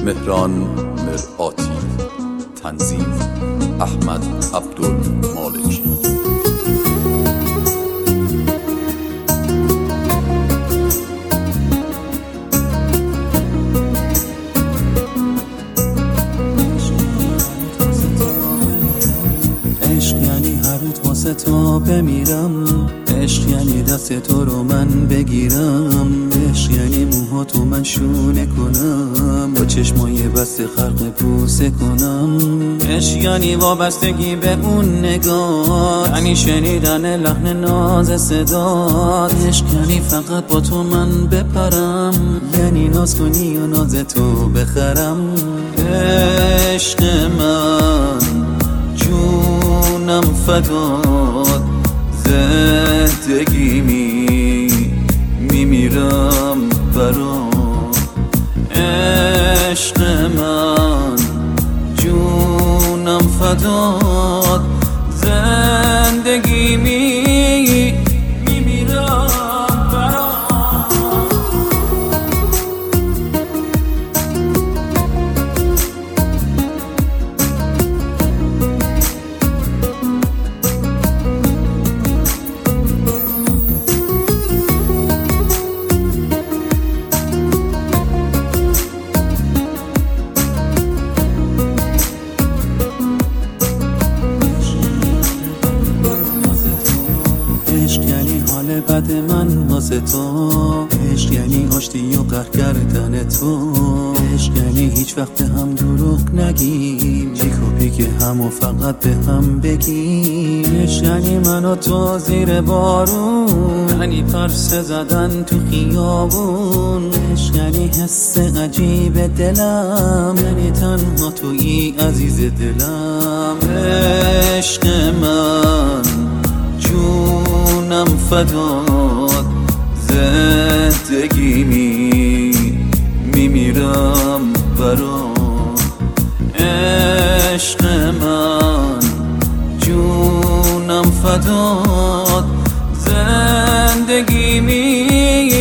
مهران مرآتی. تنظیم احمد عبدالمالکی. عشق یعنی هر روز واسه تو بمیرم، عشق یعنی دست تو رو من بگیرم، عشق یعنی موهاتو من شونه کنم، با چشمای بسته خلق بوسه کنم، عشق یعنی وابستگی به اون نگاه، یعنی شنیدن لحن ناز صدات، عشق یعنی فقط با تو من بپرم، یعنی ناز کنی و ناز تو بخرم. عشق من جونم فدات، زندگی میمیرم برات. عشق من جونم فدات، زندگی میمیرم برات. عشق یعنی حال بد من واسه تو، عشق یعنی آشتی و قهر کردن تو، عشق یعنی هیچ وقت به هم دروغ نگیم، پیک و پیک هم و فقط به هم بگیم. عشق یعنی من و تو زیر بارون، یعنی پرسه زدن تو خیابون، عشق یعنی حس عجیب دلم، یعنی تنها تویی عزیز دلم. عشق من جونم فدات، زندگی میمیرم برات. عشق من جونم فدات، زندگی